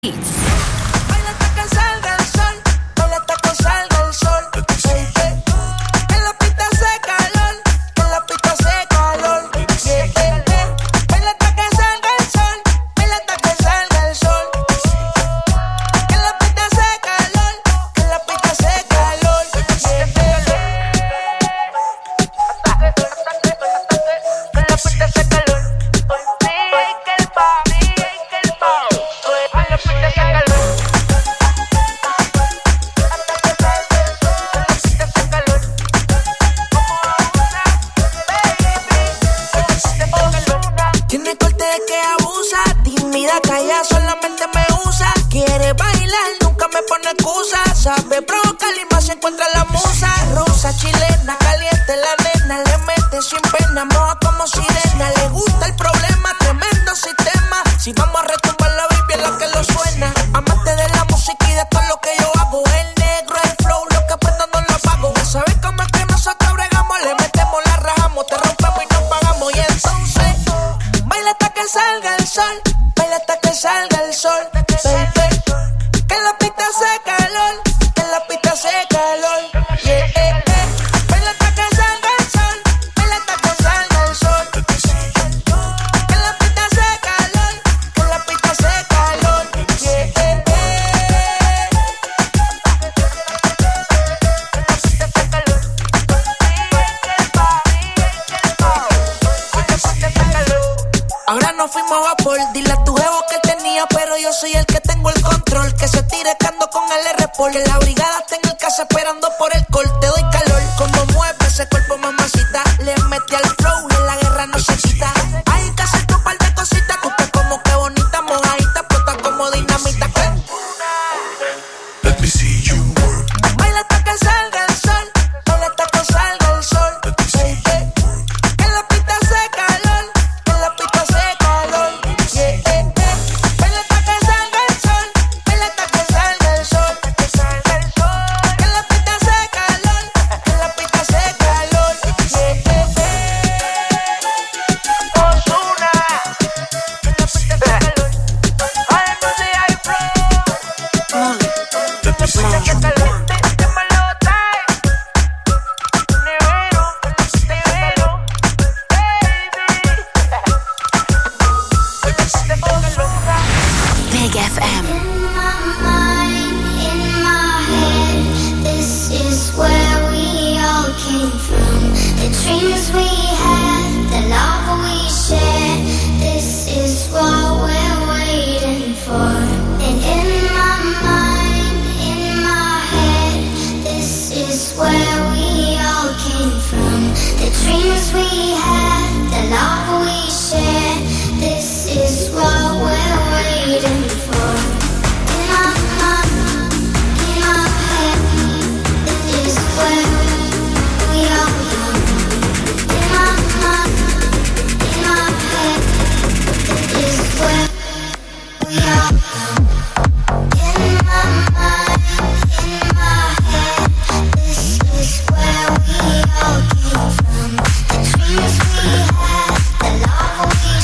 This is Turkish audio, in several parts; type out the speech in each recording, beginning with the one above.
The love we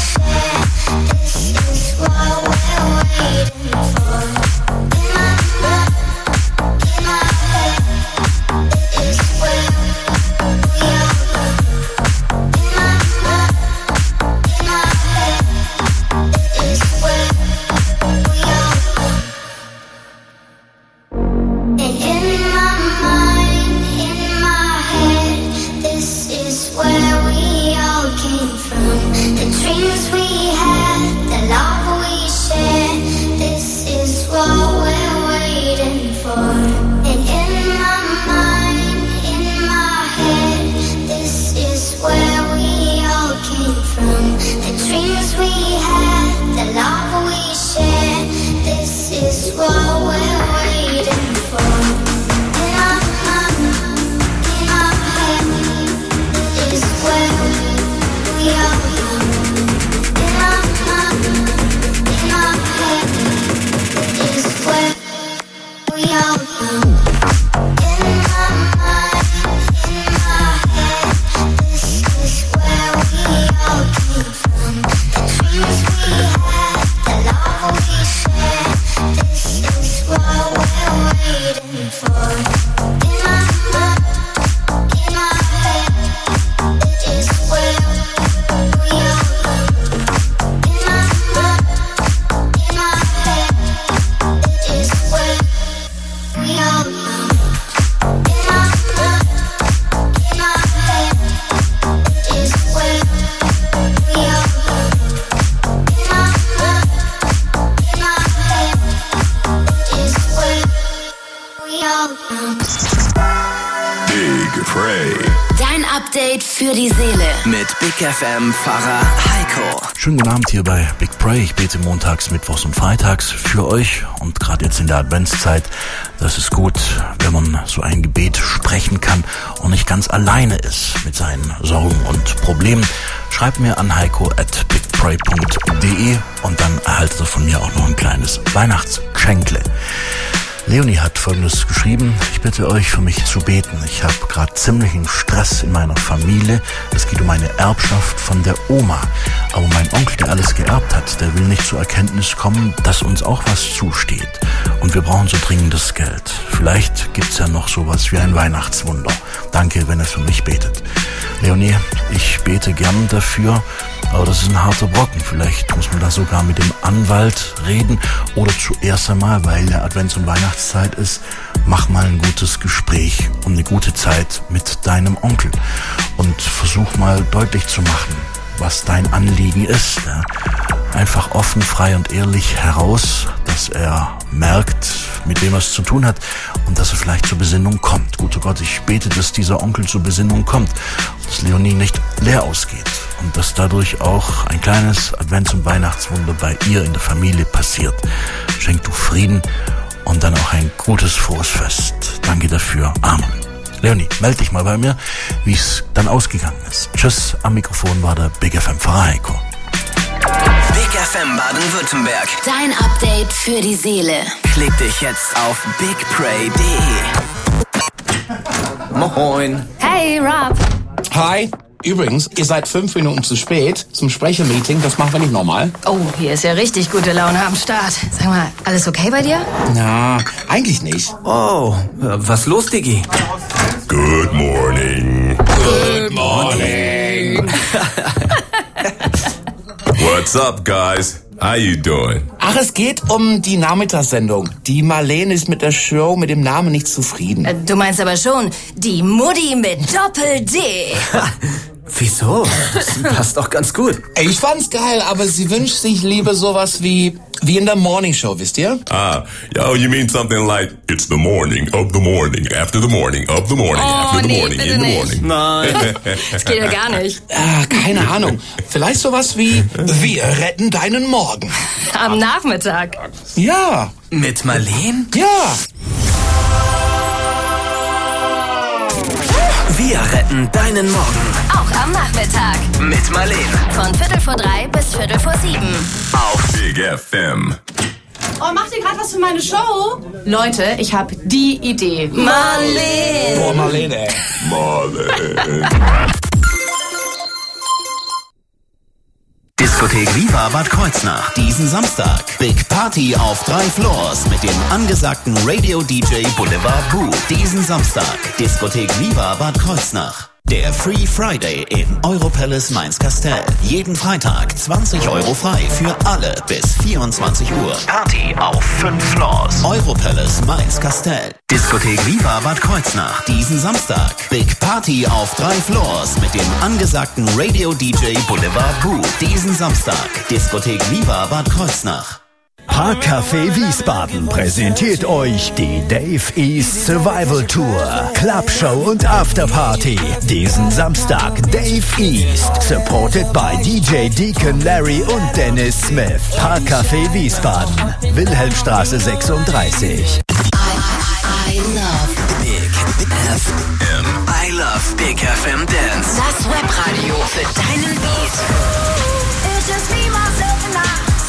Für die Seele mit Big FM Pfarrer Heiko. Schönen guten Abend hier bei Big Pray. Ich bete montags, mittwochs und freitags für euch und gerade jetzt in der Adventszeit, das ist gut, wenn man so ein Gebet sprechen kann und nicht ganz alleine ist mit seinen Sorgen und Problemen. Schreibt mir an heiko@bigpray.de und dann erhaltet ihr von mir auch noch ein kleines Weihnachtsgeschenkle. Leonie hat Folgendes geschrieben: Ich bitte euch, für mich zu beten. Ich habe gerade ziemlichen Stress in meiner Familie. Es geht um eine Erbschaft von der Oma. Aber mein Onkel, der alles geerbt hat, der will nicht zur Erkenntnis kommen, dass uns auch was zusteht. Und wir brauchen so dringendes Geld. Vielleicht gibt's ja noch sowas wie ein Weihnachtswunder. Danke, wenn ihr für mich betet. Leonie, ich bete gern dafür, aber das ist ein harter Brocken. Vielleicht muss man da sogar mit dem Anwalt reden oder zuerst einmal, weil ja Advents- und Weihnachtszeit ist, mach mal ein gutes Gespräch und eine gute Zeit mit deinem Onkel und versuch mal deutlich zu machen, was dein Anliegen ist. Ja. Einfach offen, frei und ehrlich heraus, dass er merkt, mit wem er es zu tun hat und dass er vielleicht zur Besinnung kommt. Guter Gott, ich bete, dass dieser Onkel zur Besinnung kommt, dass Leonie nicht leer ausgeht und dass dadurch auch ein kleines Advents- und Weihnachtswunder bei ihr in der Familie passiert. Schenk du Frieden und dann auch ein gutes, frohes Fest. Danke dafür. Amen. Leonie, melde dich mal bei mir, wie es dann ausgegangen ist. Tschüss, am Mikrofon war der Big FM Pfarrer Heiko. Big FM Baden-Württemberg. Dein Update für die Seele. Klick dich jetzt auf bigpray.de. Moin. Hey, Rob. Hi. Übrigens, ihr seid 5 Minuten zu spät zum Sprechermeeting. Das machen wir nicht nochmal. Oh, hier ist ja richtig gute Laune am Start. Sag mal, alles okay bei dir? Na, eigentlich nicht. Oh, was los, Diggi? Good morning. Good morning. What's up, guys? How you doing? Ach, es geht um die Nachmittagssendung. Die Marlene ist mit der Show mit dem Namen nicht zufrieden. Du meinst aber schon, die Mutti mit Doppel-D. Wieso? Das passt doch ganz gut. Ich fand's geil, aber sie wünscht sich lieber sowas wie in der Morning Show, wisst ihr? Oh, you mean something like, it's the morning of the morning, after the morning of the morning, after the morning, in the morning. Nein. Das geht ja gar nicht. Keine Ahnung. Vielleicht sowas wie, wir retten deinen Morgen. Am Nachmittag. Ja. Mit Marlene? Ja. Wir retten deinen Morgen. Auch am Nachmittag. Mit Marlene. Von 3:15 bis 6:45. Auf Big FM. Oh, macht ihr gerade was für meine Show? Leute, ich habe die Idee. Marlene. Oh, Marlene. Marlene. Diskothek Viva Bad Kreuznach. Diesen Samstag. Big Party auf 3 Floors mit dem angesagten Radio-DJ Boulevard Boo. Diesen Samstag. Diskothek Viva Bad Kreuznach. Der Free Friday in Europalace Mainz-Kastel. Jeden Freitag 20 € frei für alle bis 24 Uhr. Party auf 5 Floors. Europalace Mainz-Kastel. Diskothek Viva Bad Kreuznach. Diesen Samstag. Big Party auf 3 Floors mit dem angesagten Radio-DJ Boulevard Boo. Diesen Samstag. Diskothek Viva Bad Kreuznach. Parkcafé Wiesbaden präsentiert euch die Dave East Survival Tour. Clubshow und Afterparty. Diesen Samstag Dave East. Supported by DJ Deacon Larry und Dennis Smith. Parkcafé Wiesbaden. Wilhelmstraße 36. I love Big FM. I love Big FM Dance. Das Webradio für deinen Beat. It's just me, myself and I.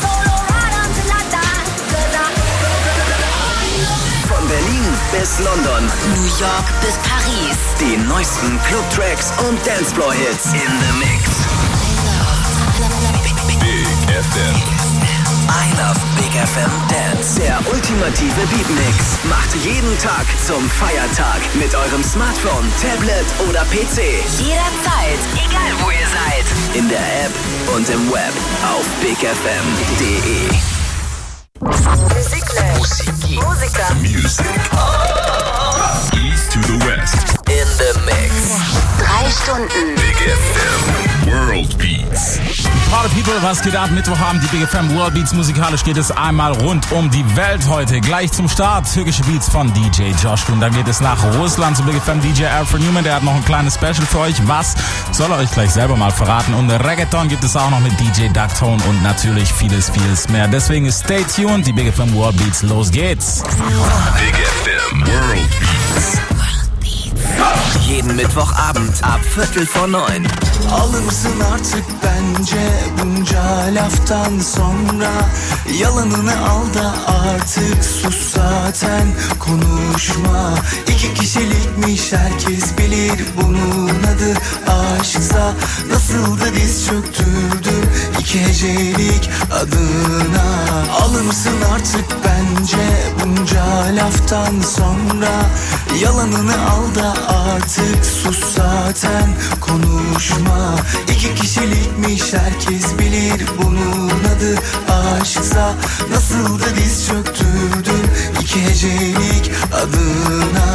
Von Berlin bis London, New York bis Paris. Die neuesten Club-Tracks und Dancefloor-Hits in the Mix. Big FM. I Love Big FM Dance. Der ultimative Beatmix macht jeden Tag zum Feiertag mit eurem Smartphone, Tablet oder PC. Jederzeit, egal wo ihr seid. In der App und im Web auf bigfm.de. Musiker. Music. East to the West. In the Mix. 3 Stunden. Big FM World Beats. Party People, was geht ab? Mittwochabend, die Big FM World Beats. Musikalisch geht es einmal rund um die Welt heute. Gleich zum Start türkische Beats von DJ Coşkun. Dann geht es nach Russland zu Big FM DJ Alfred Newman. Der hat noch ein kleines Special für euch. Was soll er euch gleich selber mal verraten? Und Reggaeton gibt es auch noch mit DJ Ducktone und natürlich vieles, vieles mehr. Deswegen stay tuned. Die Big FM World Beats. Los geht's. Big FM World Beats. Jeden Mittwochabend ab 8:45. Alır mısın artık bence bunca laftan sonra? Yalanını al da artık sus zaten konuşma. 2 kişilikmiş herkes bilir bunun adı aşksa. Nasıl da diz çöktürdüm 2 hecelik adına. Alır mısın artık bence bunca laftan sonra? Yalanını al da artık sus zaten konuşma. 2 kişilikmiş herkes bilir bunun adı aşksa. Nasıl da diz çöktürdüm 2 hecelik adına.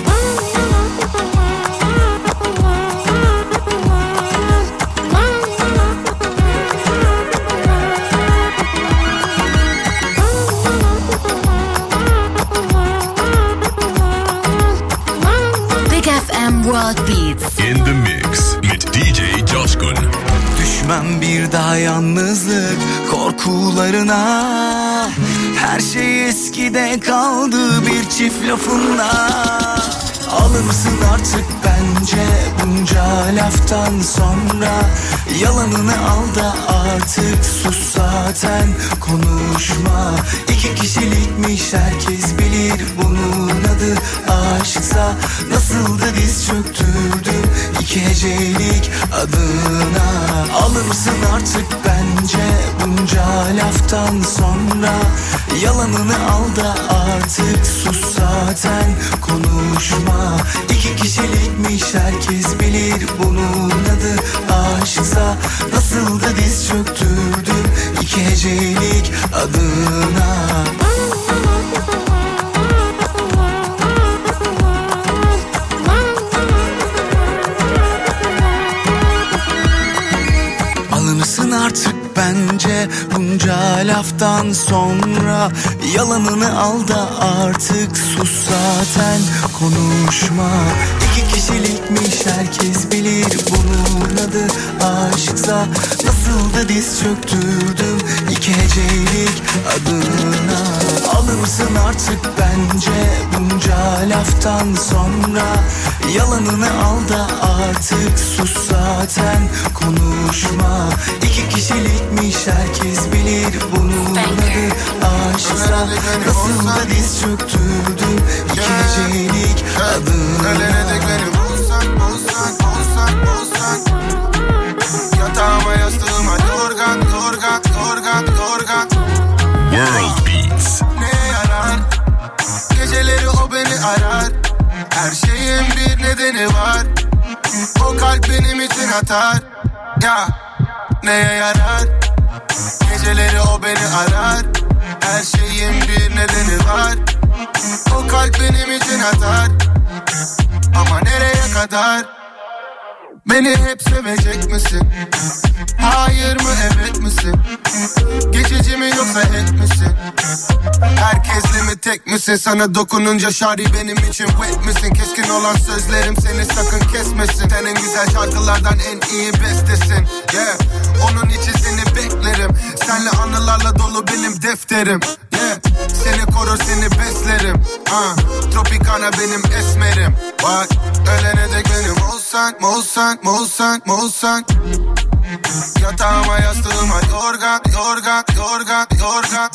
World Beats. In the Mix mit DJ Coşkun. Düşmem bir daha yalnızlık korkularına. Her şey eskide kaldı bir çift lafınla. Alır mısın artık bence bunca laftan sonra? Yalanını al da artık sus zaten konuşma. 2 kişilikmiş herkes bilir bunun adı aşksa. Nasıl da diz çöktürdüm 2 hecelik adına. Alır mısın artık bence bunca laftan sonra? Yalanını al da artık sus zaten konuşma. 2 kişilikmiş herkes bilir bunun adı aşksa. Nasıl da diz çöktürdüm 2 hecelik adına. Alınırsın artık bence bunca laftan sonra. Yalanını al da artık sus zaten konuşma. 2 kişilikmiş herkes bilir bunun adı aşksa. Nasıl da diz çöktürdüm 2 hecelik adına. Alır mısın artık bence bunca laftan sonra? Yalanını al da artık sus zaten konuşma. 2 kişilikmiş herkes bilir bunun adı aşksa. Nasıl da diz çöktürdüm 2 hecelik adına. Ölene dek beni bulsan, bulsan, bulsan, bulsan. Yatağıma yastığıma yorgan, yorgan, yorgan, yorgan. World Beats. Ne yarar? Geceleri o beni arar. Her şeyin bir nedeni var. O kalp benim için atar. Ya neye yarar? Geceleri o beni arar. Her şeyin bir nedeni var. O kalp benim için atar. Ama nereye kadar? Beni hep sevecek misin? Hayır mı evet misin? Geçici mi yoksa et misin? Herkesle mi tek misin? Sana dokununca şari benim için wet misin? Keskin olan sözlerim seni sakın kesmesin. Senin güzel şarkılardan en iyi bestesin. Yeah. Onun için seni beklerim. Senle anılarla dolu benim defterim. Yeah. Seni korur seni beslerim. Tropicana benim esmerim. Bak ölene dek benim olsan, olsan, olsan, olsan. Yatağıma yastığıma yorgan, yorgan, yorgan, yorgan.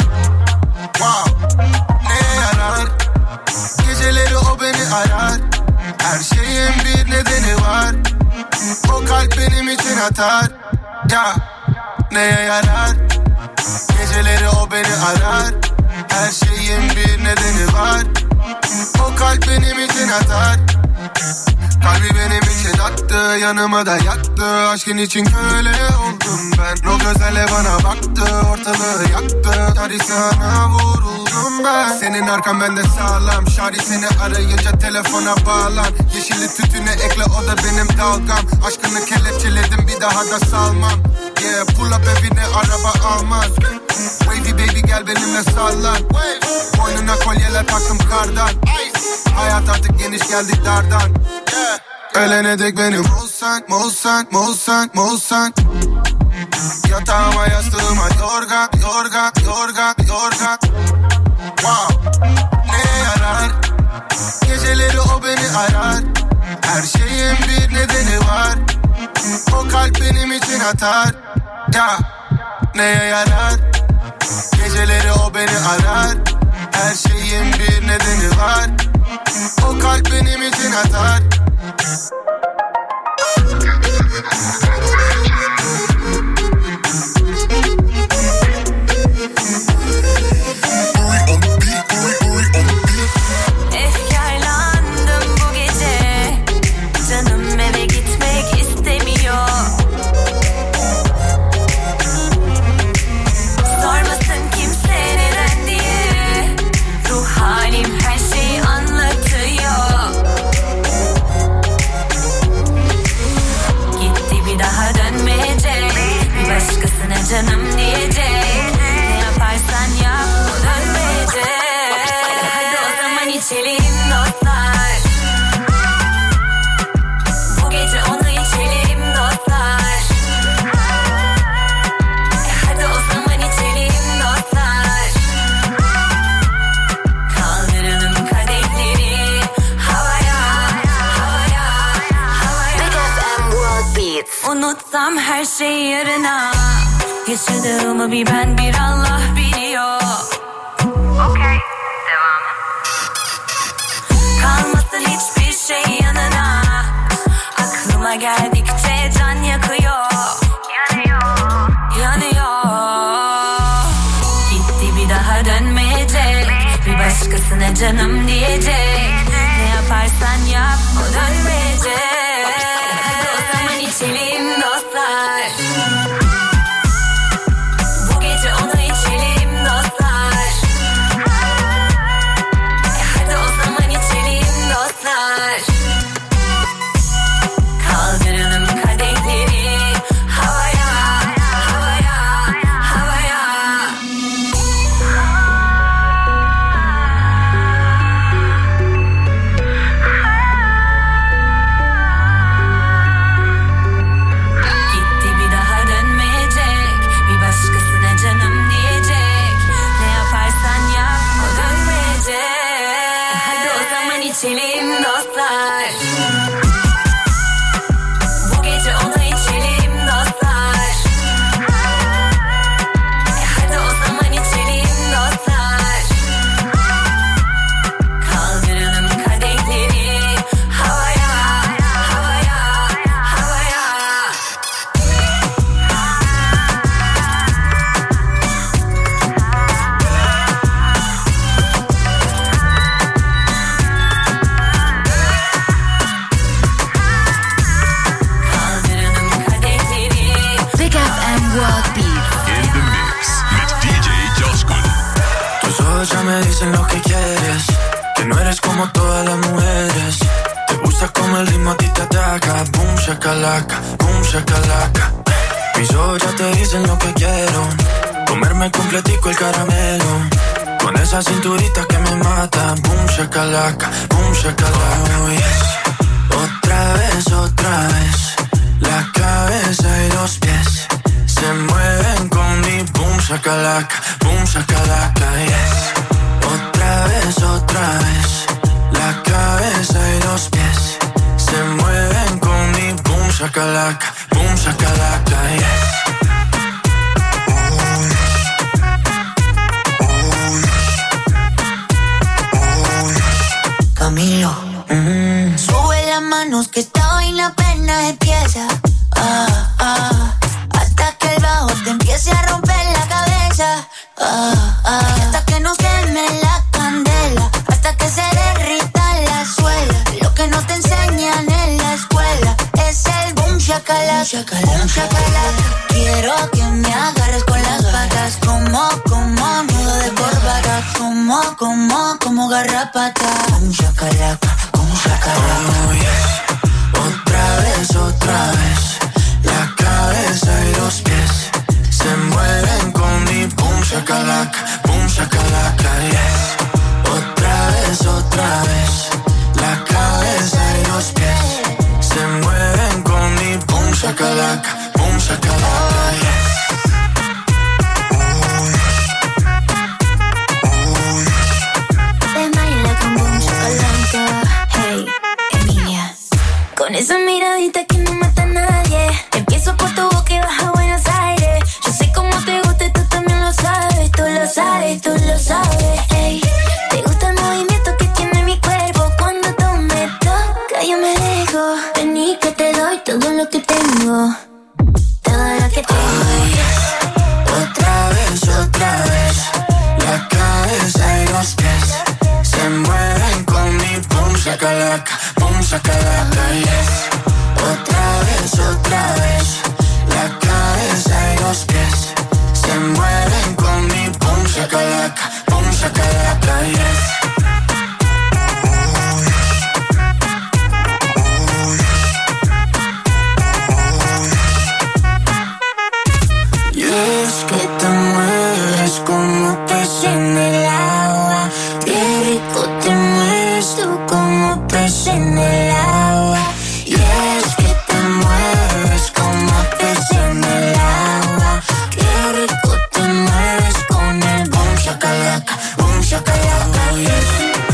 Wow. Neye yarar? Geceleri o beni arar. Her şeyin bir nedeni var. O kalp benim için atar. Ya neye yarar? Geceleri o beni arar. Her şeyin bir nedeni var. O kalp benim için atar. Kalbi benim için attı, yanıma da yattı. Aşkın için köle oldum ben. O gözlerle bana baktı, ortalığı yaktı. Tarihsana vuruldum ben. Senin arkan bende sağlam. Şari seni arayınca telefona bağlan. Yeşilli tütüne ekle, o da benim dalgam. Aşkını kelepçeledim, bir daha da salmam. Yeah, pull up evine araba almaz. Wavy baby gel benimle sallan. Boynuna kolyeler taktım kardan. Hayat artık geniş, geldik dardan. Yeah. Ölene dek benim olsan, olsan, olsan, olsan. Yatağıma yastığıma yorga, yorga, yorga, yorga. Wow, neye yarar? Geceleri o beni arar. Her şeyin bir nedeni var. O kalp benim için atar. Ya, neye yarar? Geceleri o beni arar. Her şeyin bir nedeni var. O kalp benim için atar. Efkarlandım bu gece. Canım eve gitmek istemiyor. Sormasın kimse neden diye. Ruh halim her şeyi anlatıyor. Gitti bir daha dönmeyecek. Bir başkasına canım diyecek. Ne yaparsan yap o dönmeyecek. Hadi o zaman içelim dostlar. Bu gece onu içelim dostlar. Hadi o zaman içelim dostlar. Kaldıralım kadehleri havaya, havaya, havaya. Big FM World Beats. Unutsam her şey yarına. Yaşadığımı bir ben bir Allah biliyor. Okay, devam. Kalmasın hiçbir şey yanına. Aklıma geldikçe can yakıyor. Yanıyor, yanıyor. Gitti bir daha dönmeyecek. Bir başkasına canım diyecek. Ne yaparsan yap o dönmeyecek. Hadi o zaman içelim dostlar. Bu gece onu içelim dostlar. Hadi o zaman içelim dostlar. Kaldıralım kadehleri havaya, havaya, havaya. Gitti bir daha dönmeyecek. Bir başkasına canım diyecek. Ne yaparsan yap o dönmeyecek. Hadi o zaman içelim dostlar. Bu gece onu içelim dostlar. Hadi o zaman içelim dostlar. Kaldıralım kadehleri havaya, havaya, havaya. Kaldıralım kadehleri. Big FM World Beats. In the mix with DJ Coşkun. Tus ojos ya me dicen lo que quieres, que no eres como todas las mujeres. Te gusta como el ritmo a ti te ataca. Boom shakalaka, boom shakalaka. Mis ojos ya te dicen lo que quiero, comerme completico el caramelo. Con esa cinturita que me mata. Boom shakalaka, boom shakalaka. Oh, yes. Otra vez. La cabeza y los pies se mueven con mi boom shakalaka, yes. Otra vez. La cabeza y los pies se mueven con mi boom shakalaka, yes. Camilo, sube las manos que esta vaina apenas empieza. Hasta que el bajo te empiece a romper la cabeza. shakalaka. Quiero que me agarres con las patas, como nudo de corbata, como garrapata. Boom shakalaka, boom shakalaka. Oh yes, otra vez. La cabeza y los pies se mueven con mi boom shakalaka, yes. Otra vez. La cabeza y los pies se mueven con mi boom shakalaka, yes. Hey, Emilia. Con esa miradita que no mata a nadie. Empiezo por tu boca y baja a Buenos Aires. Yo sé cómo te gusta y tú también lo sabes. Tú lo sabes. Hey, te gusta el movimiento que tiene mi cuerpo. Cuando tú me tocas yo me dejo. Vení que te doy todo lo que tengo. Todo lo que tengo. Otra vez. La cabeza y los pies se mueven con mi boom shakalaka, yes. Otra vez. La cabeza y los pies se mueven con mi boom shakalaka, yes. Y es que te mueves como pez en el agua. Qué rico te mueves tú como pez en el agua. Y es que te mueves como pez en el agua. Qué rico te mueves con el boom shakalaka, yes.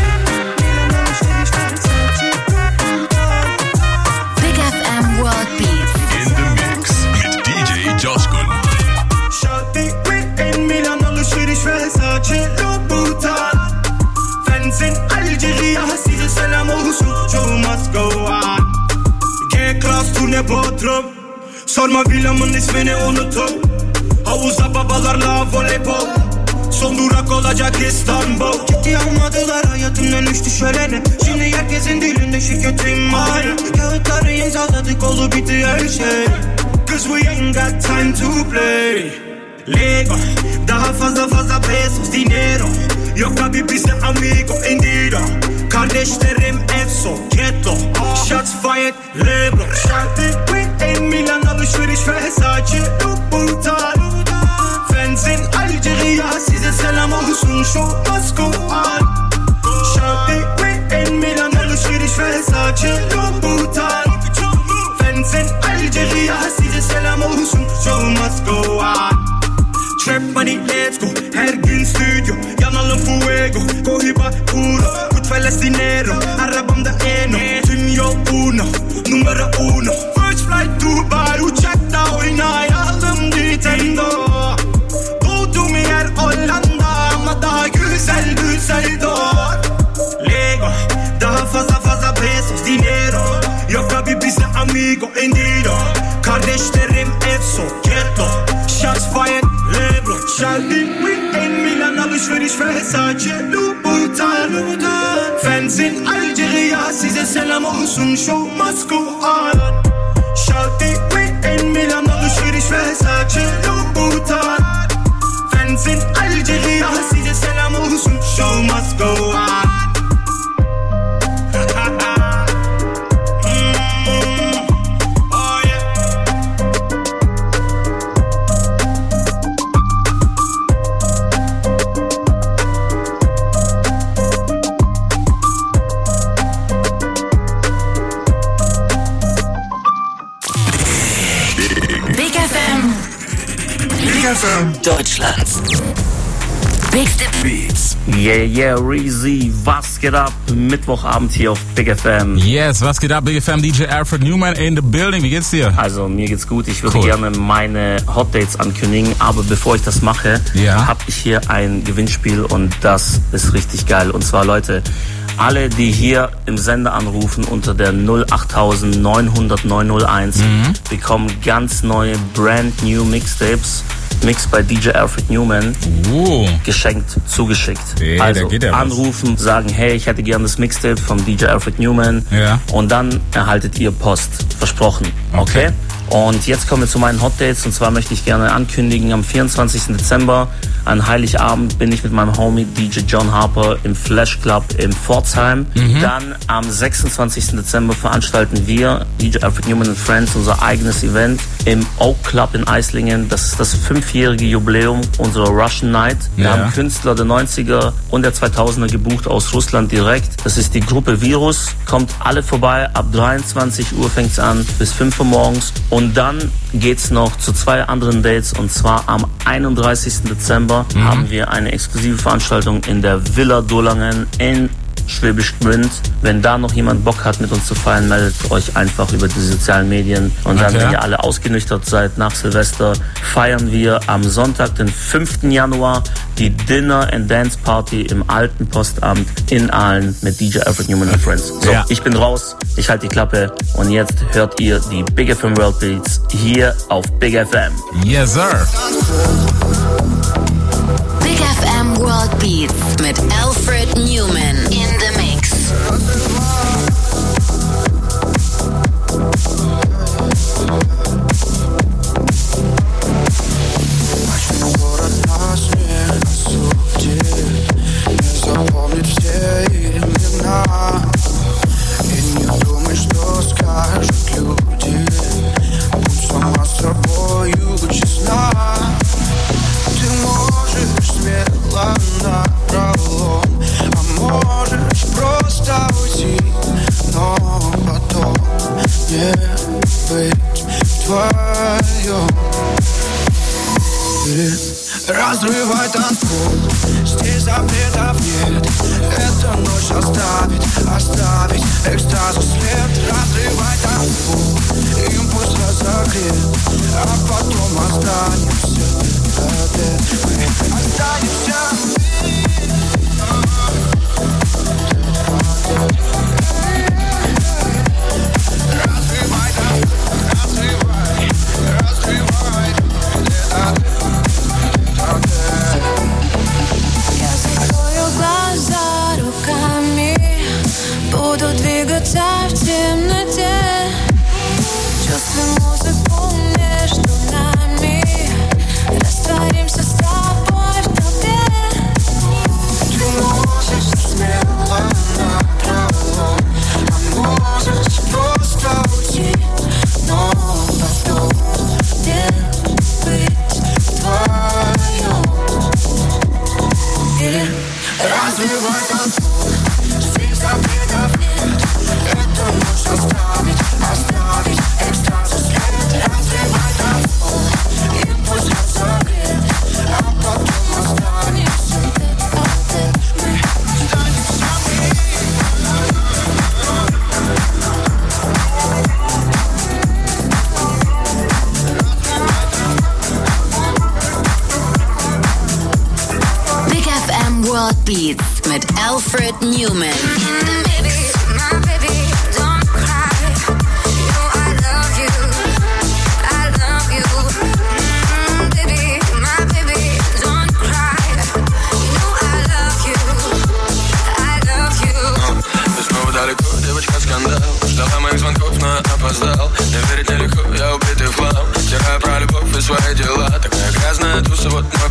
Big FM World Beats. In the mix mit DJ Coşkun. Shawty, we in Milan, alışveriş ve saçı Louboutin. Fans in Algeria, size selam olsun. Show must go on. G-Class turne Bodrum. Sorma villamın ismini unutup. Havuzda babalarla voleybol. Son durak olacak İstanbul. Ciddi almadılar hayatımdan üçtü şölene. Şimdi herkesin dilinde şirketim var. Kağıtları imzaladık, oldu bitti her şey. Cause we ain't got time to play. Lego, daha fazla pesos, dinero. Yok abi bize amigo, indira. Kardeşlerim Efso, Ghetto. Shots fired, Lebron. Shawty, we in Milan, alışveriş ve saçı Louboutin. Fans in Algeria, size selam olsun. Show must go on. Shawty, we in Milan, alışveriş ve saçı Louboutin. Fans in Algeria, size selam olsun. Show must go on. Trap money, let's go. Her gün stüdyo, yanalım fuego. Cohiba puro, Goodfellas dinero. Arabamda Eno, tüm yol uno. Numara uno. First flight Dubai, uçakta oynayalım Nintendo. Doğduğum yer Hollanda ama daha güzel doğar. Lego, daha fazla pesos, dinero. Yok abi bize amigo, indiro. Kardeşlerim Efso, Ghetto. Shots fired, Lebron. Shawty, we in Milan, alışveriş ve saçı Louboutin. Fans in Algeria, size selam olsun. Show must go on. Shawty, we in Milan, alışveriş ve saçı Louboutin. Fans in Algeria, size selam olsun. Show must go on. Deutschlands Bigste Beats. Yeah, Reezy, was geht ab? Mittwochabend hier auf Big FM. Yes, was geht ab? Big FM, DJ Alfred Newman in the building. Wie geht's dir? Also, mir geht's gut. Ich würde gerne meine Hot Dates ankündigen, aber bevor ich das mache, habe ich hier ein Gewinnspiel und das ist richtig geil. Und zwar, Leute, alle, die hier im Sender anrufen unter der 08900 901, bekommen ganz neue Brand New Mixtapes Mix bei DJ Alfred Newman zugeschickt. Also anrufen, sagen, hey, ich hätte gern das Mixtape von DJ Alfred Newman und dann erhaltet ihr Post. Versprochen. Okay? Und jetzt kommen wir zu meinen Hot Dates und zwar möchte ich gerne ankündigen, am 24. Dezember an Heiligabend bin ich mit meinem Homie DJ John Harper im Flash Club in Pforzheim. Dann am 26. Dezember veranstalten wir, DJ Alfred Newman and Friends, unser eigenes Event im Oak Club in Eislingen. Das ist das 5-jährige Jubiläum unserer Russian Night. Wir haben Künstler der 90er und der 2000er gebucht aus Russland direkt. Das ist die Gruppe Virus. Kommt alle vorbei, ab 23 Uhr fängt's an, bis 5 Uhr morgens. Und dann geht's noch zu 2 anderen Dates und zwar am 31. Dezember haben wir eine exklusive Veranstaltung in der Villa Dolangen in Schwäbisch Gmünd. Wenn da noch jemand Bock hat, mit uns zu feiern, meldet euch einfach über die sozialen Medien. Und dann, wenn ihr alle ausgenüchtert seid, nach Silvester, feiern wir am Sonntag, den 5. Januar, die Dinner and Dance Party im alten Postamt in Aalen mit DJ Alfred Newman and Friends. So, ich bin raus, ich halte die Klappe und jetzt hört ihr die Big FM World Beats hier auf Big FM. Yes, sir. Big FM World Beats mit Alfred Newman in the mix. Город нас не осудит, не запомнит все имена. И не думай, что скажут люди. Будь сама с собою честна. Ты можешь смело напролом, а можешь просто уйти, но потом не быть вдвоем. Разрывай танцпол, здесь запретов нет. Эта ночь оставить экстазу след. Разрывай танцпол, импульс разогрет, а потом останемся. Мы останемся. Разрывай танцпол, разрывай. Я закрою глаза руками, буду двигаться в темноте. Чувствуй музыку между нами, растворимся с тобой в толпе. Ты можешь смело напролом, а можешь просто уйти, но потом не быть вдвоем. Или развивай танцпол, здесь запретов нет. Эту ночь оставить экстазу след. Развивай танцпол, импульс разогрет, а потом останемся. Мы останемся. Big FM World Beats mit Alfred Newman in the mix. My baby, don't cry. You know I love you. I love you. Baby, my baby, don't cry. You know I love you. I love you. Ты снова далеко, девочка, скандал. Ждала моих звонков, но опоздал. Не верить нелегко, я убитый в хлам. Стираю про любовь и свои дела. Такая грязная туса, вот мой